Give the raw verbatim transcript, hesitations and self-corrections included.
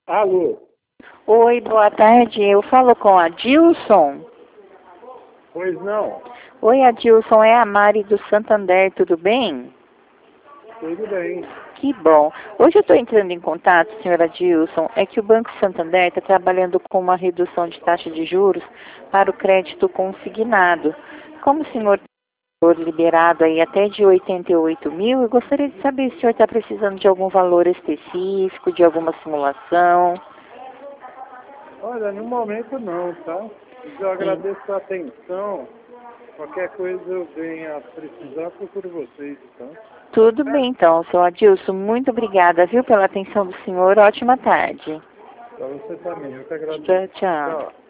Alô? Oi, boa tarde. Eu falo com a Dilson. Pois não. Oi, Adilson, é a Mari do Santander, tudo bem? Tudo bem. Que bom. Hoje eu estou entrando em contato, senhora Adilson, é que o Banco Santander está trabalhando com uma redução de taxa de juros para o crédito consignado. Como o senhor for liberado aí até de oitenta e oito mil, eu gostaria de saber se o senhor está precisando de algum valor específico, de alguma simulação. Olha, no momento não, tá? Eu agradeço a atenção. Qualquer coisa eu venha a precisar, procuro vocês, tá? Tudo bem, então, seu Adilson. Muito obrigada, viu, pela atenção do senhor. Ótima tarde. Para você também, eu que agradeço. Tchau, tchau. Tchau.